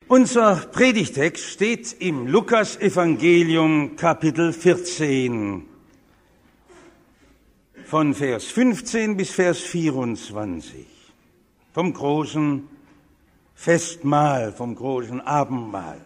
Unser Predigtext steht im Lukas-Evangelium, Kapitel 14, von Vers 15 bis Vers 24, vom großen Festmahl, vom großen Abendmahl.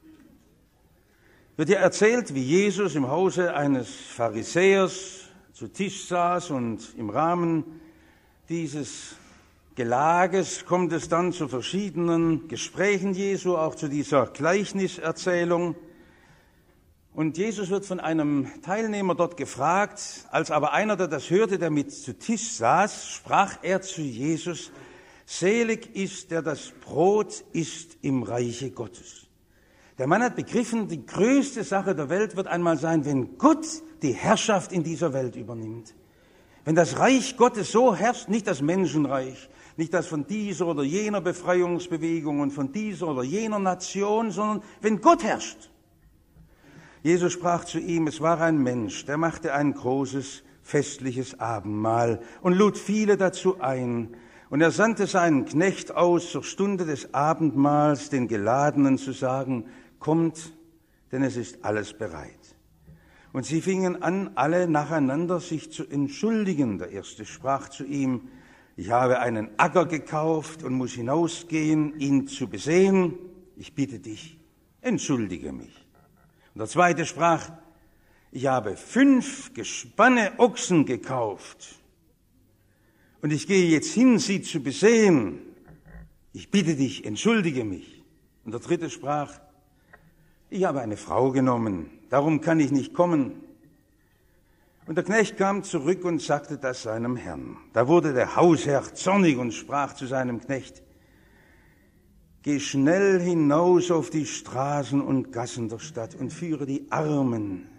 Wird ja erzählt, wie Jesus im Hause eines Pharisäers zu Tisch saß und im Rahmen dieses Gelages kommt es dann zu verschiedenen Gesprächen Jesu, auch zu dieser Gleichniserzählung. Und Jesus wird von einem Teilnehmer dort gefragt, als aber einer, der das hörte, der mit zu Tisch saß, sprach er zu Jesus: Selig ist, der das Brot isst im Reiche Gottes. Der Mann hat begriffen, die größte Sache der Welt wird einmal sein, wenn Gott die Herrschaft in dieser Welt übernimmt. Wenn das Reich Gottes so herrscht, nicht das Menschenreich, nicht das von dieser oder jener Befreiungsbewegung und von dieser oder jener Nation, sondern wenn Gott herrscht. Jesus sprach zu ihm, es war ein Mensch, der machte ein großes festliches Abendmahl und lud viele dazu ein. Und er sandte seinen Knecht aus, zur Stunde des Abendmahls den Geladenen zu sagen, kommt, denn es ist alles bereit. Und sie fingen an, alle nacheinander sich zu entschuldigen. Der erste sprach zu ihm, ich habe einen Acker gekauft und muss hinausgehen, ihn zu besehen. Ich bitte dich, entschuldige mich. Und der zweite sprach, ich habe 5 Gespanne Ochsen gekauft und ich gehe jetzt hin, sie zu besehen. Ich bitte dich, entschuldige mich. Und der dritte sprach, ich habe eine Frau genommen, darum kann ich nicht kommen. Und der Knecht kam zurück und sagte das seinem Herrn. Da wurde der Hausherr zornig und sprach zu seinem Knecht, geh schnell hinaus auf die Straßen und Gassen der Stadt und führe die Armen,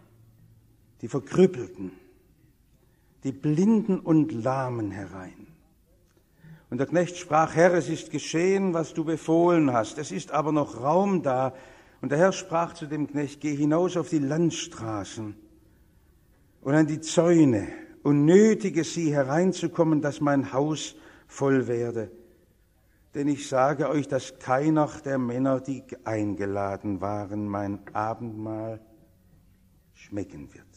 die Verkrüppelten, die Blinden und Lahmen herein. Und der Knecht sprach, Herr, es ist geschehen, was du befohlen hast, es ist aber noch Raum da. Und der Herr sprach zu dem Knecht, geh hinaus auf die Landstraßen und an die Zäune und nötige sie hereinzukommen, dass mein Haus voll werde. Denn ich sage euch, dass keiner der Männer, die eingeladen waren, mein Abendmahl schmecken wird.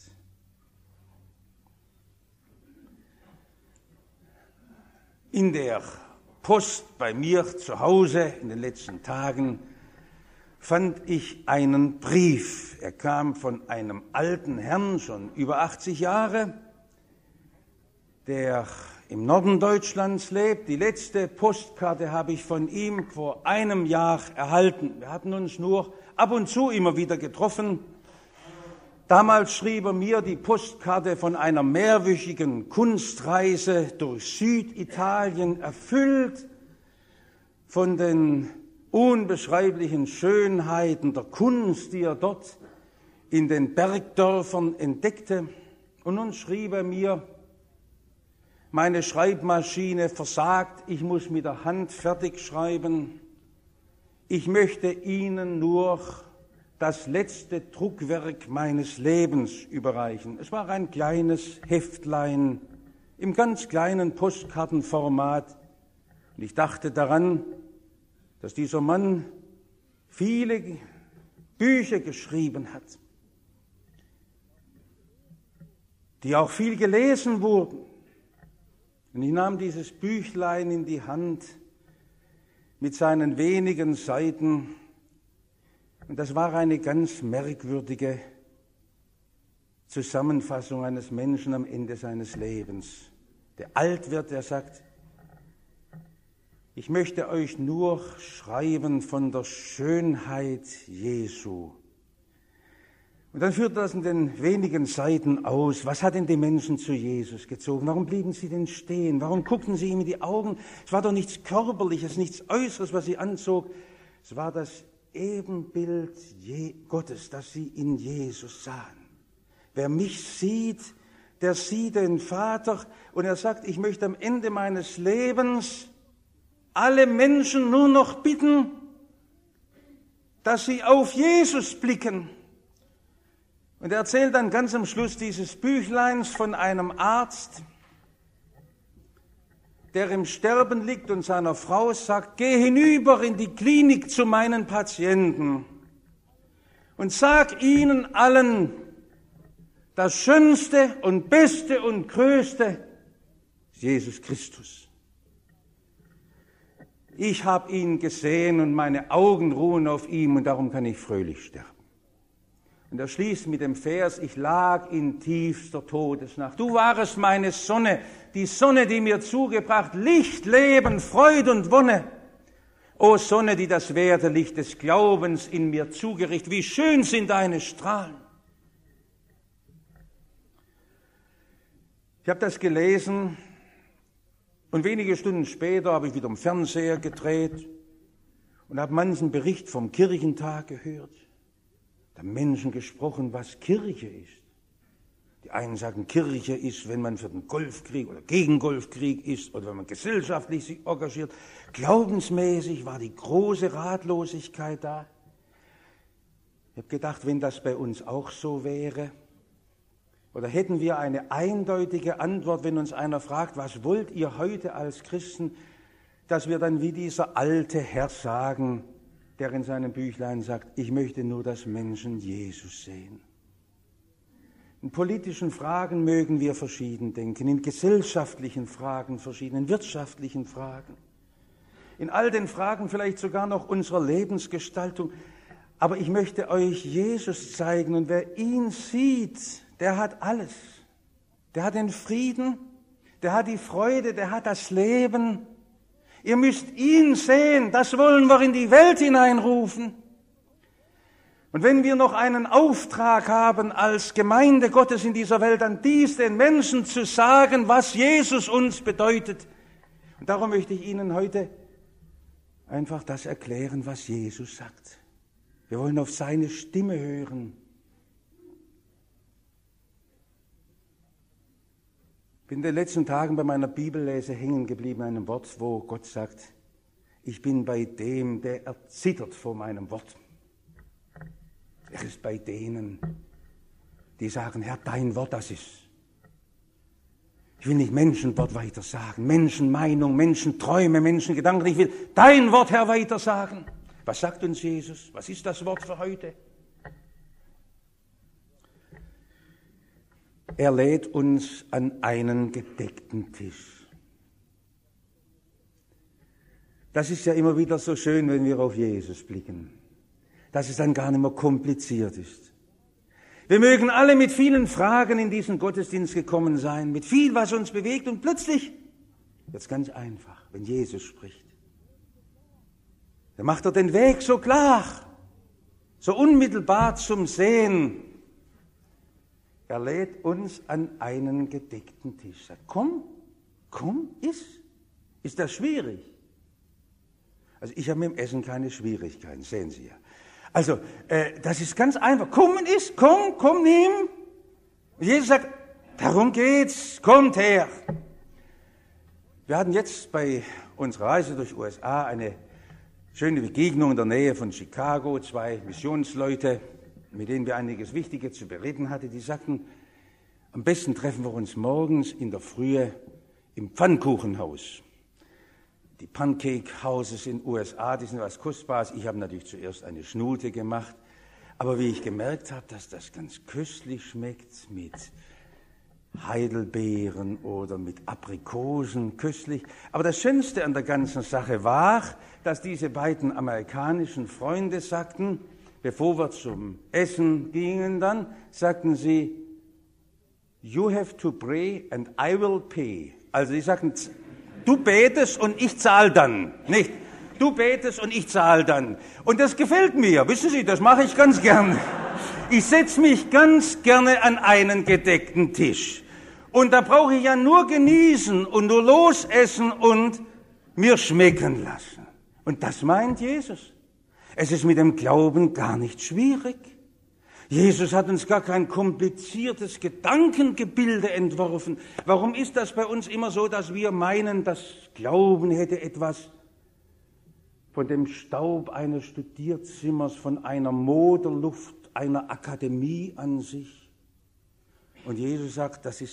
In der Post bei mir zu Hause in den letzten Tagen fand ich einen Brief. Er kam von einem alten Herrn, schon über 80 Jahre, der im Norden Deutschlands lebt. Die letzte Postkarte habe ich von ihm vor einem Jahr erhalten. Wir hatten uns nur ab und zu immer wieder getroffen. Damals schrieb er mir die Postkarte von einer mehrwöchigen Kunstreise durch Süditalien, erfüllt von den unbeschreiblichen Schönheiten der Kunst, die er dort in den Bergdörfern entdeckte. Und nun schrieb er mir, meine Schreibmaschine versagt, ich muss mit der Hand fertig schreiben. Ich möchte Ihnen nur das letzte Druckwerk meines Lebens überreichen. Es war ein kleines Heftlein im ganz kleinen Postkartenformat. Und ich dachte daran, dass dieser Mann viele Bücher geschrieben hat, die auch viel gelesen wurden. Und ich nahm dieses Büchlein in die Hand mit seinen wenigen Seiten und das war eine ganz merkwürdige Zusammenfassung eines Menschen am Ende seines Lebens. Der alt wird, der sagt, ich möchte euch nur schreiben von der Schönheit Jesu. Und dann führt das in den wenigen Seiten aus. Was hat denn die Menschen zu Jesus gezogen? Warum blieben sie denn stehen? Warum guckten sie ihm in die Augen? Es war doch nichts Körperliches, nichts Äußeres, was sie anzog. Es war das Ebenbild Gottes, das sie in Jesus sahen. Wer mich sieht, der sieht den Vater. Und er sagt, ich möchte am Ende meines Lebens alle Menschen nur noch bitten, dass sie auf Jesus blicken. Und er erzählt dann ganz am Schluss dieses Büchleins von einem Arzt, der im Sterben liegt und seiner Frau sagt, geh hinüber in die Klinik zu meinen Patienten und sag ihnen allen, das Schönste und Beste und Größte ist Jesus Christus. Ich habe ihn gesehen und meine Augen ruhen auf ihm und darum kann ich fröhlich sterben. Und er schließt mit dem Vers, ich lag in tiefster Todesnacht. Du warest meine Sonne, die Sonne, die mir zugebracht, Licht, Leben, Freude und Wonne. O Sonne, die das werte Licht des Glaubens in mir zugerichtet, wie schön sind deine Strahlen. Ich habe das gelesen und wenige Stunden später habe ich wieder am Fernseher gedreht und habe manchen Bericht vom Kirchentag gehört. Da haben Menschen gesprochen, was Kirche ist. Die einen sagen, Kirche ist, wenn man für den Golfkrieg oder gegen Golfkrieg ist oder wenn man gesellschaftlich sich engagiert. Glaubensmäßig war die große Ratlosigkeit da. Ich habe gedacht, wenn das bei uns auch so wäre, oder hätten wir eine eindeutige Antwort, wenn uns einer fragt, was wollt ihr heute als Christen, dass wir dann wie dieser alte Herr sagen, der in seinem Büchlein sagt, ich möchte nur, dass Menschen Jesus sehen. In politischen Fragen mögen wir verschieden denken, in gesellschaftlichen Fragen verschieden, in wirtschaftlichen Fragen, in all den Fragen vielleicht sogar noch unserer Lebensgestaltung. Aber ich möchte euch Jesus zeigen und wer ihn sieht, der hat alles. Der hat den Frieden, der hat die Freude, der hat das Leben. Ihr müsst ihn sehen, das wollen wir in die Welt hineinrufen. Und wenn wir noch einen Auftrag haben als Gemeinde Gottes in dieser Welt, dann dies den Menschen zu sagen, was Jesus uns bedeutet. Und darum möchte ich Ihnen heute einfach das erklären, was Jesus sagt. Wir wollen auf seine Stimme hören. Ich bin in den letzten Tagen bei meiner Bibellese hängen geblieben, einem Wort, wo Gott sagt, ich bin bei dem, der erzittert vor meinem Wort. Er ist bei denen, die sagen, Herr, dein Wort, das ist. Ich will nicht Menschenwort weiter sagen, Menschenmeinung, Menschenträume, Menschengedanken. Ich will dein Wort, Herr, weiter sagen. Was sagt uns Jesus? Was ist das Wort für heute? Er lädt uns an einen gedeckten Tisch. Das ist ja immer wieder so schön, wenn wir auf Jesus blicken, dass es dann gar nicht mehr kompliziert ist. Wir mögen alle mit vielen Fragen in diesen Gottesdienst gekommen sein, mit viel, was uns bewegt, und plötzlich wird es ganz einfach, wenn Jesus spricht. Da macht er den Weg so klar, so unmittelbar zum Sehen. Er lädt uns an einen gedeckten Tisch. Sagt, komm, iss. Ist das schwierig? Also ich habe mit dem Essen keine Schwierigkeiten, sehen Sie ja. Also, das ist ganz einfach. Komm und iss, komm, nimm. Und Jesus sagt, darum geht's, kommt her. Wir hatten jetzt bei unserer Reise durch USA eine schöne Begegnung in der Nähe von Chicago, 2 Missionsleute, mit denen wir einiges Wichtiges zu bereden hatten, die sagten, am besten treffen wir uns morgens in der Frühe im Pfannkuchenhaus. Die Pancake Houses in den USA, die sind was Kostbares. Ich habe natürlich zuerst eine Schnute gemacht, aber wie ich gemerkt habe, dass das ganz köstlich schmeckt mit Heidelbeeren oder mit Aprikosen, köstlich. Aber das Schönste an der ganzen Sache war, dass diese beiden amerikanischen Freunde sagten, bevor wir zum Essen gingen dann, sagten sie, you have to pray and I will pay. Also sie sagten, du betest und ich zahle dann, nicht? Du betest und ich zahle dann. Und das gefällt mir, wissen Sie, das mache ich ganz gerne. Ich setze mich ganz gerne an einen gedeckten Tisch. Und da brauche ich ja nur genießen und nur losessen und mir schmecken lassen. Und das meint Jesus. Es ist mit dem Glauben gar nicht schwierig. Jesus hat uns gar kein kompliziertes Gedankengebilde entworfen. Warum ist das bei uns immer so, dass wir meinen, das Glauben hätte etwas von dem Staub eines Studierzimmers, von einer Moderluft, einer Akademie an sich? Und Jesus sagt, das ist doch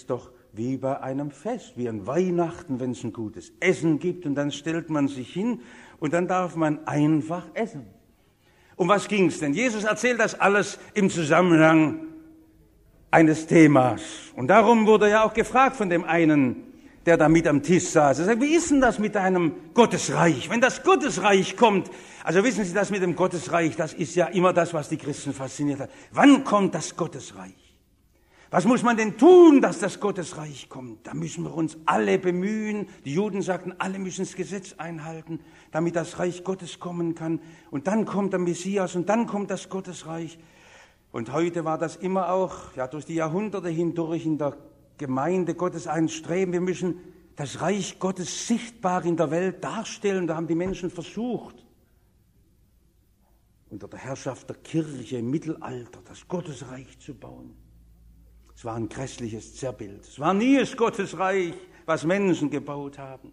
wie bei einem Fest, wie an Weihnachten, wenn es ein gutes Essen gibt und dann stellt man sich hin und dann darf man einfach essen. Um was ging es denn? Jesus erzählt das alles im Zusammenhang eines Themas. Und darum wurde er ja auch gefragt von dem einen, der da mit am Tisch saß. Er sagt, wie ist denn das mit deinem Gottesreich? Wenn das Gottesreich kommt, also wissen Sie, das mit dem Gottesreich, das ist ja immer das, was die Christen fasziniert hat. Wann kommt das Gottesreich? Was muss man denn tun, dass das Gottesreich kommt? Da müssen wir uns alle bemühen. Die Juden sagten, alle müssen das Gesetz einhalten, damit das Reich Gottes kommen kann. Und dann kommt der Messias und dann kommt das Gottesreich. Und heute war das immer auch, ja, durch die Jahrhunderte hindurch in der Gemeinde Gottes ein Streben. Wir müssen das Reich Gottes sichtbar in der Welt darstellen. Da haben die Menschen versucht, unter der Herrschaft der Kirche im Mittelalter das Gottesreich zu bauen. Es war ein grässliches Zerrbild. Es war nie das Gottesreich, was Menschen gebaut haben.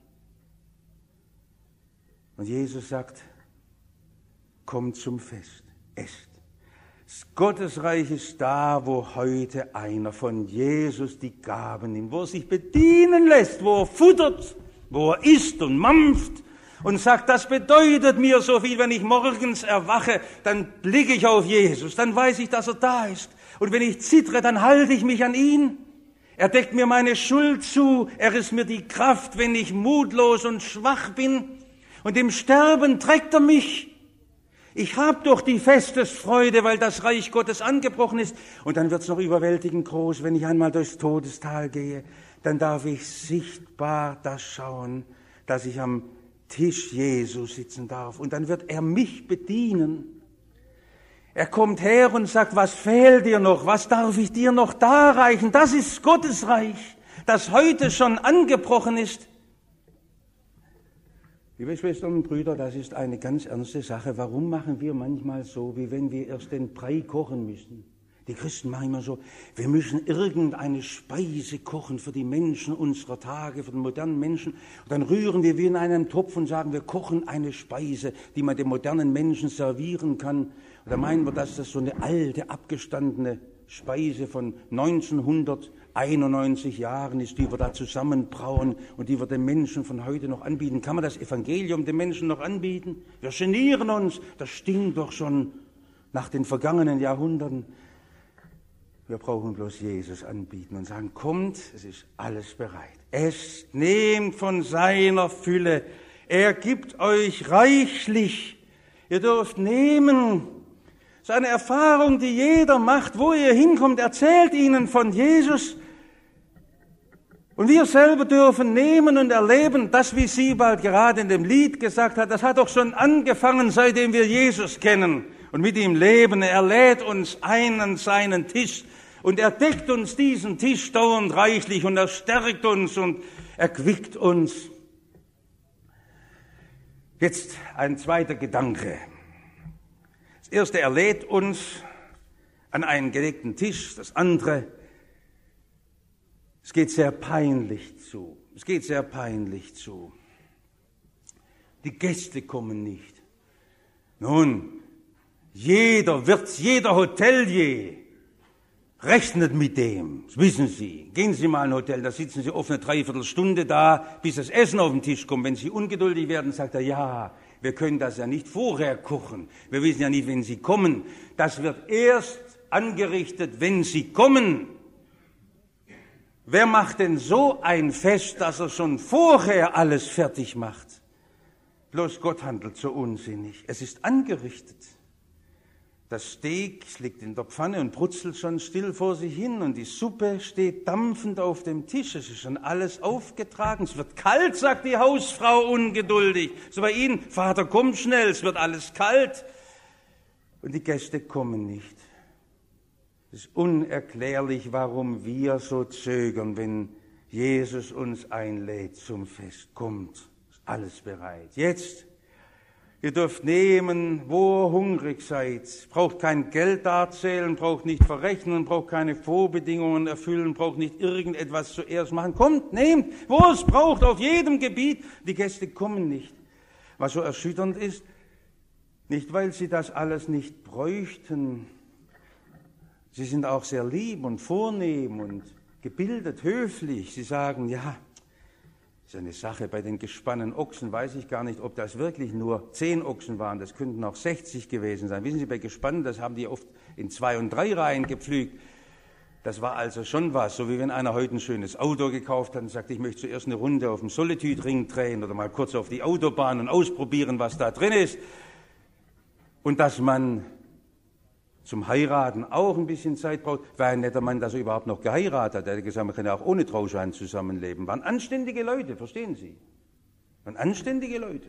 Und Jesus sagt, kommt zum Fest, esst. Das Gottesreich ist da, wo heute einer von Jesus die Gaben nimmt, wo er sich bedienen lässt, wo er futtert, wo er isst und mampft und sagt, das bedeutet mir so viel, wenn ich morgens erwache, dann blicke ich auf Jesus, dann weiß ich, dass er da ist. Und wenn ich zittere, dann halte ich mich an ihn. Er deckt mir meine Schuld zu, er ist mir die Kraft, wenn ich mutlos und schwach bin. Und im Sterben trägt er mich. Ich habe doch die Festesfreude, weil das Reich Gottes angebrochen ist. Und dann wird es noch überwältigend groß, wenn ich einmal durchs Todestal gehe. Dann darf ich sichtbar das schauen, dass ich am Tisch Jesu sitzen darf. Und dann wird er mich bedienen. Er kommt her und sagt, was fehlt dir noch? Was darf ich dir noch darreichen? Das ist Gottes Reich, das heute schon angebrochen ist. Liebe Schwestern und Brüder, das ist eine ganz ernste Sache. Warum machen wir manchmal so, wie wenn wir erst den Brei kochen müssen? Die Christen machen immer so, wir müssen irgendeine Speise kochen für die Menschen unserer Tage, für den modernen Menschen. Und dann rühren wir wie in einem Topf und sagen, wir kochen eine Speise, die man dem modernen Menschen servieren kann. Und da meinen wir, dass das so eine alte, abgestandene Speise von 1991 Jahren ist, die wir da zusammenbrauen und die wir den Menschen von heute noch anbieten. Kann man das Evangelium den Menschen noch anbieten? Wir genieren uns, das stinkt doch schon nach den vergangenen Jahrhunderten. Wir brauchen bloß Jesus anbieten und sagen, kommt, es ist alles bereit. Esst, nehmt von seiner Fülle. Er gibt euch reichlich. Ihr dürft nehmen. Das ist eine Erfahrung, die jeder macht, wo ihr hinkommt. Erzählt ihnen von Jesus. Und wir selber dürfen nehmen und erleben, das, wie Siebald gerade in dem Lied gesagt hat, das hat doch schon angefangen, seitdem wir Jesus kennen und mit ihm leben. Er lädt uns ein an seinen Tisch und er deckt uns diesen Tisch dauernd reichlich und er stärkt uns und erquickt uns. Jetzt ein zweiter Gedanke. Das erste, er lädt uns an einen gedeckten Tisch. Das andere, es geht sehr peinlich zu. Es geht sehr peinlich zu. Die Gäste kommen nicht. Nun, jeder Wirt, jeder Hotelier rechnet mit dem. Das wissen Sie. Gehen Sie mal in ein Hotel, da sitzen Sie oft eine Dreiviertelstunde da, bis das Essen auf den Tisch kommt. Wenn Sie ungeduldig werden, sagt er, ja, wir können das ja nicht vorher kochen. Wir wissen ja nicht, wenn Sie kommen. Das wird erst angerichtet, wenn Sie kommen. Wer macht denn so ein Fest, dass er schon vorher alles fertig macht? Bloß Gott handelt so unsinnig. Es ist angerichtet. Das Steak liegt in der Pfanne und brutzelt schon still vor sich hin und die Suppe steht dampfend auf dem Tisch. Es ist schon alles aufgetragen. Es wird kalt, sagt die Hausfrau ungeduldig. So bei Ihnen, Vater, komm schnell, es wird alles kalt. Und die Gäste kommen nicht. Es ist unerklärlich, warum wir so zögern, wenn Jesus uns einlädt zum Fest. Kommt, ist alles bereit. Jetzt, ihr dürft nehmen, wo ihr hungrig seid. Braucht kein Geld darzählen, braucht nicht verrechnen, braucht keine Vorbedingungen erfüllen, braucht nicht irgendetwas zuerst machen. Kommt, nehmt, wo es braucht, auf jedem Gebiet. Die Gäste kommen nicht. Was so erschütternd ist, nicht weil sie das alles nicht bräuchten. Sie sind auch sehr lieb und vornehm und gebildet, höflich. Sie sagen, ja, das ist eine Sache, bei den gespannt Ochsen weiß ich gar nicht, ob das wirklich nur 10 Ochsen waren, das könnten auch 60 gewesen sein. Wissen Sie, bei Gespannen, das haben die oft in 2 und 3 Reihen gepflügt. Das war also schon was, so wie wenn einer heute ein schönes Auto gekauft hat und sagt, ich möchte zuerst eine Runde auf dem Solitude-Ring drehen oder mal kurz auf die Autobahn und ausprobieren, was da drin ist. Und dass man zum Heiraten auch ein bisschen Zeit braucht, war ein netter Mann, dass er überhaupt noch geheiratet hat. Er hat gesagt, man kann ja auch ohne Trauschein zusammenleben. Waren anständige Leute, verstehen Sie? Waren anständige Leute.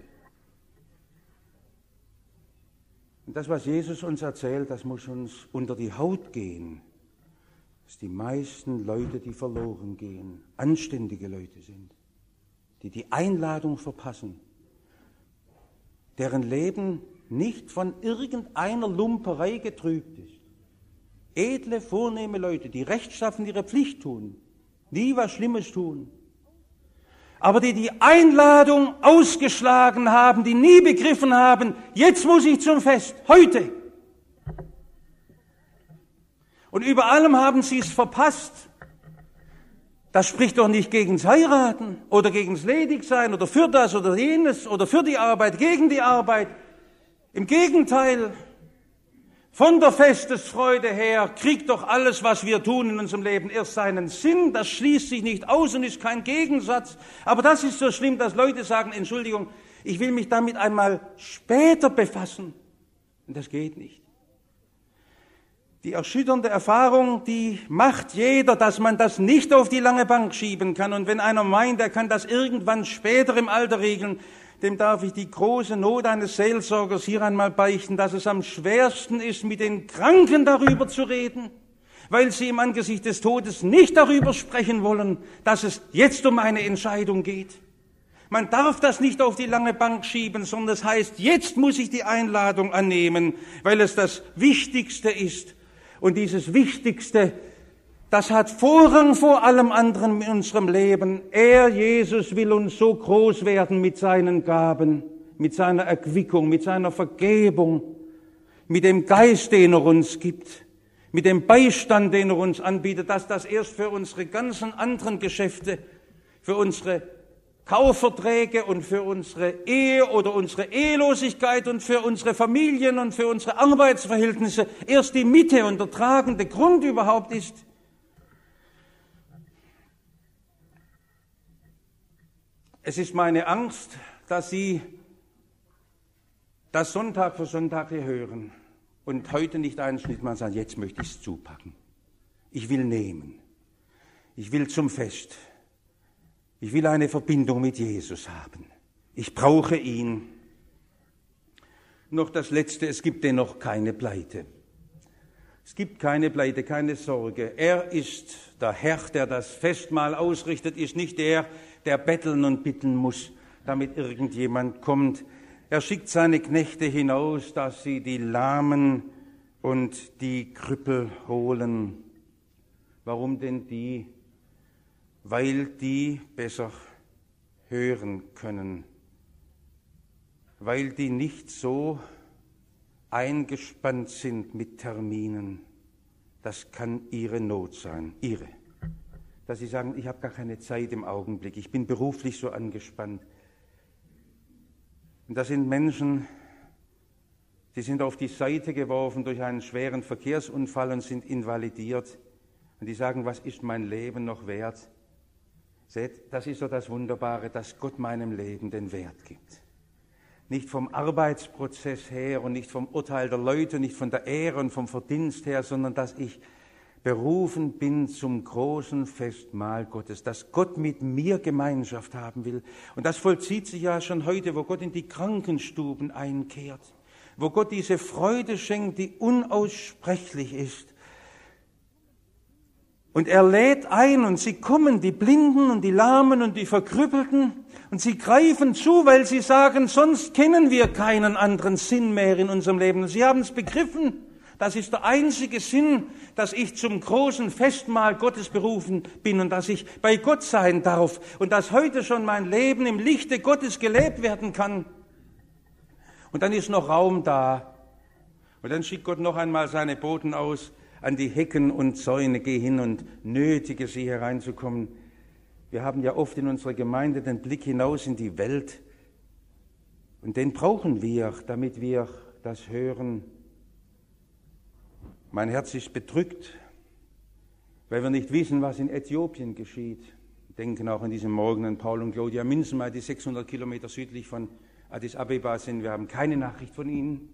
Und das, was Jesus uns erzählt, das muss uns unter die Haut gehen. Dass die meisten Leute, die verloren gehen, anständige Leute sind, die die Einladung verpassen, deren Leben nicht von irgendeiner Lumperei getrübt ist. Edle, vornehme Leute, die rechtschaffen ihre Pflicht tun, nie was Schlimmes tun, aber die die Einladung ausgeschlagen haben, die nie begriffen haben, jetzt muss ich zum Fest, heute. Und über allem haben sie es verpasst. Das spricht doch nicht gegens Heiraten oder gegens Ledigsein oder für das oder jenes oder für die Arbeit, gegen die Arbeit. Im Gegenteil, von der Festesfreude her kriegt doch alles, was wir tun in unserem Leben, erst seinen Sinn. Das schließt sich nicht aus und ist kein Gegensatz. Aber das ist so schlimm, dass Leute sagen, Entschuldigung, ich will mich damit einmal später befassen. Und das geht nicht. Die erschütternde Erfahrung, die macht jeder, dass man das nicht auf die lange Bank schieben kann. Und wenn einer meint, er kann das irgendwann später im Alter regeln, dem darf ich die große Not eines Seelsorgers hier einmal beichten, dass es am schwersten ist, mit den Kranken darüber zu reden, weil sie im Angesicht des Todes nicht darüber sprechen wollen, dass es jetzt um eine Entscheidung geht. Man darf das nicht auf die lange Bank schieben, sondern es heißt, jetzt muss ich die Einladung annehmen, weil es das Wichtigste ist. Und dieses Wichtigste, das hat Vorrang vor allem anderen in unserem Leben. Er, Jesus, will uns so groß werden mit seinen Gaben, mit seiner Erquickung, mit seiner Vergebung, mit dem Geist, den er uns gibt, mit dem Beistand, den er uns anbietet, dass das erst für unsere ganzen anderen Geschäfte, für unsere Kaufverträge und für unsere Ehe oder unsere Ehelosigkeit und für unsere Familien und für unsere Arbeitsverhältnisse erst die Mitte und der tragende Grund überhaupt ist. Es ist meine Angst, dass Sie das Sonntag für Sonntag hier hören und heute nicht einen Schnitt machen und sagen, jetzt möchte ich es zupacken. Ich will nehmen. Ich will zum Fest. Ich will eine Verbindung mit Jesus haben. Ich brauche ihn. Noch das Letzte, es gibt dennoch keine Pleite. Es gibt keine Pleite, keine Sorge. Er ist der Herr, der das Festmahl ausrichtet, ist nicht der betteln und bitten muss, damit irgendjemand kommt. Er schickt seine Knechte hinaus, dass sie die Lahmen und die Krüppel holen. Warum denn die? Weil die besser hören können, weil die nicht so eingespannt sind mit Terminen. Das kann ihre Not sein, ihre. Dass sie sagen, ich habe gar keine Zeit im Augenblick, ich bin beruflich so angespannt. Und das sind Menschen, die sind auf die Seite geworfen durch einen schweren Verkehrsunfall und sind invalidiert. Und die sagen, was ist mein Leben noch wert? Seht, das ist so das Wunderbare, dass Gott meinem Leben den Wert gibt. Nicht vom Arbeitsprozess her und nicht vom Urteil der Leute, nicht von der Ehre und vom Verdienst her, sondern dass ich berufen bin zum großen Festmahl Gottes, dass Gott mit mir Gemeinschaft haben will. Und das vollzieht sich ja schon heute, wo Gott in die Krankenstuben einkehrt, wo Gott diese Freude schenkt, die unaussprechlich ist. Und er lädt ein und sie kommen, die Blinden und die Lahmen und die Verkrüppelten, und sie greifen zu, weil sie sagen, sonst kennen wir keinen anderen Sinn mehr in unserem Leben. Und sie haben es begriffen, das ist der einzige Sinn, dass ich zum großen Festmahl Gottes berufen bin und dass ich bei Gott sein darf und dass heute schon mein Leben im Lichte Gottes gelebt werden kann. Und dann ist noch Raum da. Und dann schickt Gott noch einmal seine Boten aus, an die Hecken und Zäune, geh hin und nötige sie hereinzukommen. Wir haben ja oft in unserer Gemeinde den Blick hinaus in die Welt und den brauchen wir, damit wir das hören. Mein Herz ist bedrückt, weil wir nicht wissen, was in Äthiopien geschieht. Wir denken auch an diesen Morgen an Paul und Claudia Minzmeier, die 600 Kilometer südlich von Addis Abeba sind. Wir haben keine Nachricht von ihnen.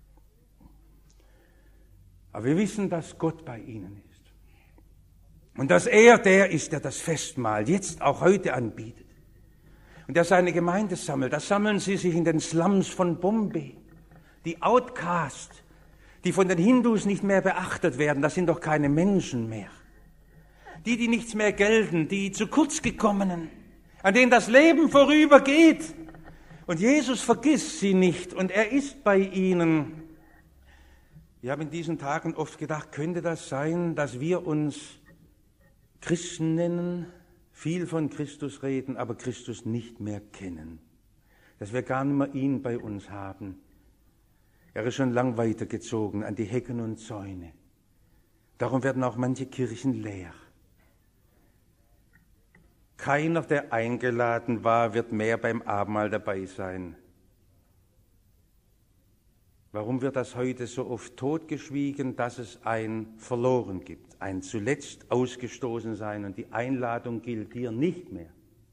Aber wir wissen, dass Gott bei ihnen ist. Und dass er der ist, der das Festmahl jetzt auch heute anbietet. Und der seine Gemeinde sammelt. Da sammeln sie sich in den Slums von Bombay. Die Outcasts, die von den Hindus nicht mehr beachtet werden, das sind doch keine Menschen mehr. Die nichts mehr gelten, die zu kurz gekommenen, an denen das Leben vorübergeht. Und Jesus vergisst sie nicht und er ist bei ihnen. Wir haben in diesen Tagen oft gedacht, könnte das sein, dass wir uns Christen nennen, viel von Christus reden, aber Christus nicht mehr kennen. Dass wir gar nicht mehr ihn bei uns haben. Er ist schon lang weitergezogen an die Hecken und Zäune. Darum werden auch manche Kirchen leer. Keiner, der eingeladen war, wird mehr beim Abendmahl dabei sein. Warum wird das heute so oft totgeschwiegen, dass es ein Verloren gibt, ein zuletzt ausgestoßen sein und die Einladung gilt dir nicht mehr?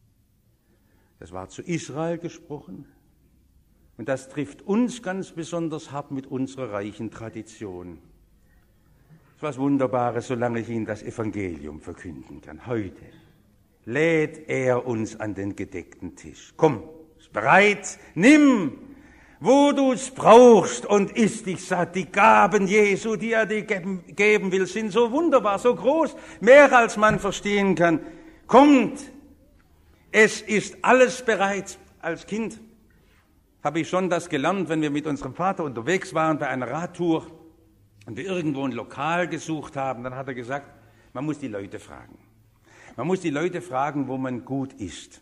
Das war zu Israel gesprochen und das trifft uns ganz besonders hart mit unserer reichen Tradition. Es ist was Wunderbares, solange ich Ihnen das Evangelium verkünden kann. Heute lädt er uns an den gedeckten Tisch. Komm, ist bereit, nimm, wo du es brauchst und iss dich satt. Die Gaben Jesu, die er dir geben will, sind so wunderbar, so groß, mehr als man verstehen kann. Kommt, es ist alles bereit. Als Kind habe ich schon das gelernt, wenn wir mit unserem Vater unterwegs waren bei einer Radtour und wir irgendwo ein Lokal gesucht haben, dann hat er gesagt, man muss die Leute fragen. Man muss die Leute fragen, wo man gut isst.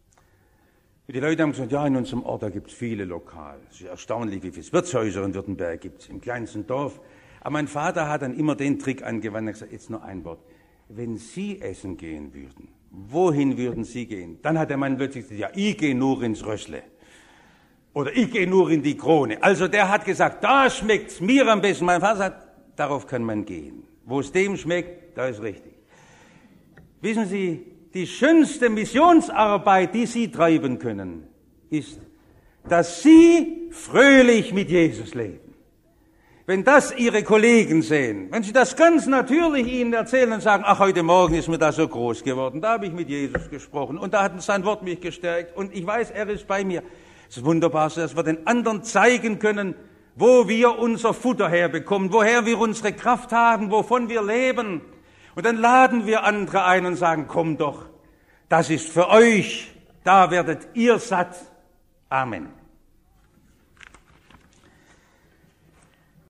Die Leute haben gesagt, ja, in unserem Ort, da gibt es viele Lokale. Es ist erstaunlich, wie viele Wirtshäuser in Württemberg gibt es, im kleinsten Dorf. Aber mein Vater hat dann immer den Trick angewandt und gesagt, jetzt nur ein Wort. Wenn Sie essen gehen würden, wohin würden Sie gehen? Dann hat der Mann plötzlich gesagt, ja, ich gehe nur ins Röschle. Oder ich gehe nur in die Krone. Also der hat gesagt, da schmeckt's mir am besten. Mein Vater sagt, darauf kann man gehen. Wo es dem schmeckt, da ist richtig. Wissen Sie, die schönste Missionsarbeit, die Sie treiben können, ist, dass Sie fröhlich mit Jesus leben. Wenn das Ihre Kollegen sehen, wenn Sie das ganz natürlich ihnen erzählen und sagen, ach, heute Morgen ist mir das so groß geworden, da habe ich mit Jesus gesprochen und da hat sein Wort mich gestärkt und ich weiß, er ist bei mir. Es ist wunderbar, dass wir den anderen zeigen können, wo wir unser Futter herbekommen, woher wir unsere Kraft haben, wovon wir leben. Und dann laden wir andere ein und sagen, komm doch, das ist für euch, da werdet ihr satt. Amen.